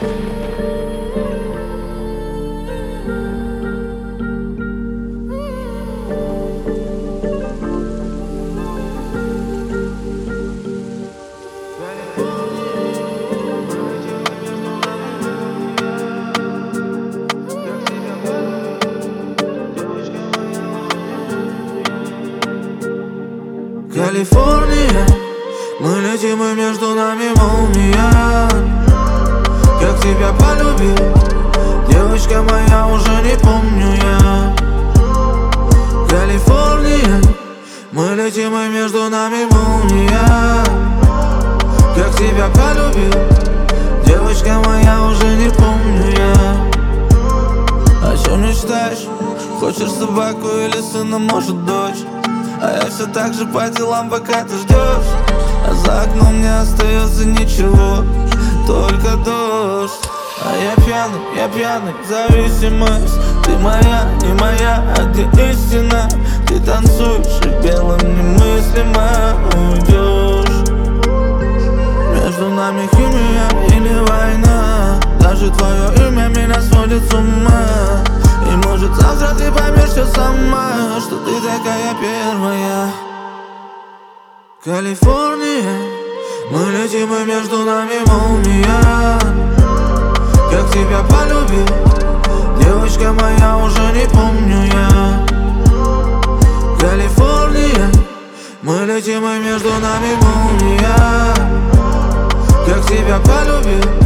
Калифорния, мы летим и между нами молния. Как тебя полюбил, девочка моя, уже не помню я. Калифорния, мы летим и между нами молния. Как тебя полюбил, девочка моя, уже не помню я. О чем мечтаешь? Хочешь собаку или сына, может дочь? А я все так же по делам, пока ты ждешь. А за окном не остается ничего, только дождь. А я пьяный, зависимость. Ты моя, не моя, а где истина? Ты танцуешь и белым немыслимо уйдешь. Между нами химия или война? Даже твое имя меня сводит с ума. И может завтра ты поймешь все сама, что ты такая первая. Калифорния, мы летим и между нами молния. Как тебя полюбил, девочка моя, уже не помню я. Калифорния, мы летим и между нами молния. Как тебя полюбил,